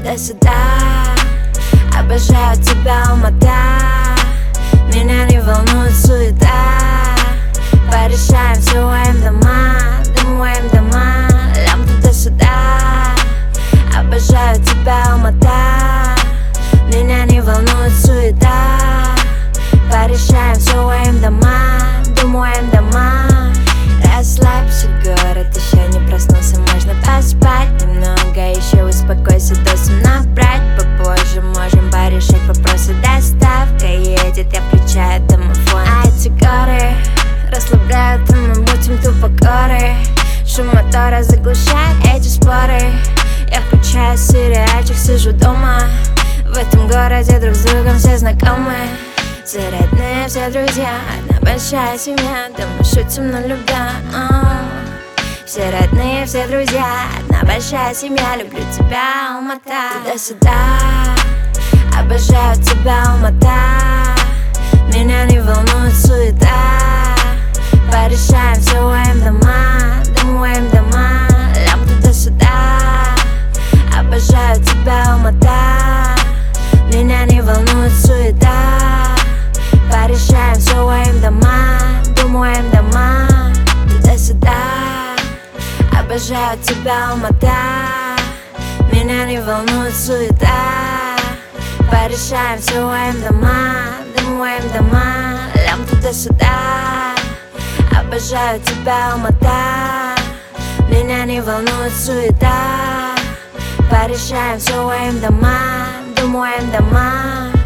туда-сюда. Обожаю тебя, Алмата. Меня не волнует суета. Порешаем все, моим дома, домоем дома. Лям туда-сюда. Обожаю тебя, Алмата. Меня не волнует суета. Порешаем все, моим дома, домоем дома. Расслабься, город еще не проснулся, можно поспать немного, еще успокойся, до сна набрать попозже. Можем порешать вопросы, доставка едет, я включаю домофон. А эти горы расслабляют, и мы будем тупо горы. Шум мотора заглушает эти споры. Я включаю сериальчик, сижу дома. В этом городе друг с другом все знакомы. Все родные, все друзья, одна большая семья, да мы шутим на любя. Все родные, все друзья, одна большая семья, люблю тебя, Алмата. Туда-сюда, обожаю тебя, Алмата. Меня не волнует суета. Порешаем все, моим дома, домоем дома. Лям туда-сюда, обожаю тебя, Алмата. Меня не волнует суета. Порешаем все, моим дома, домоем дома. Туда-сюда, обожаю тебя, Алмата. Меня не волнует суета. Порешаем все, моим дома, домоем дома. Лям туда-сюда. Обожаю тебя, Алмата. Меня не волнует суета. Порешаем все, моим дома, домоем дома.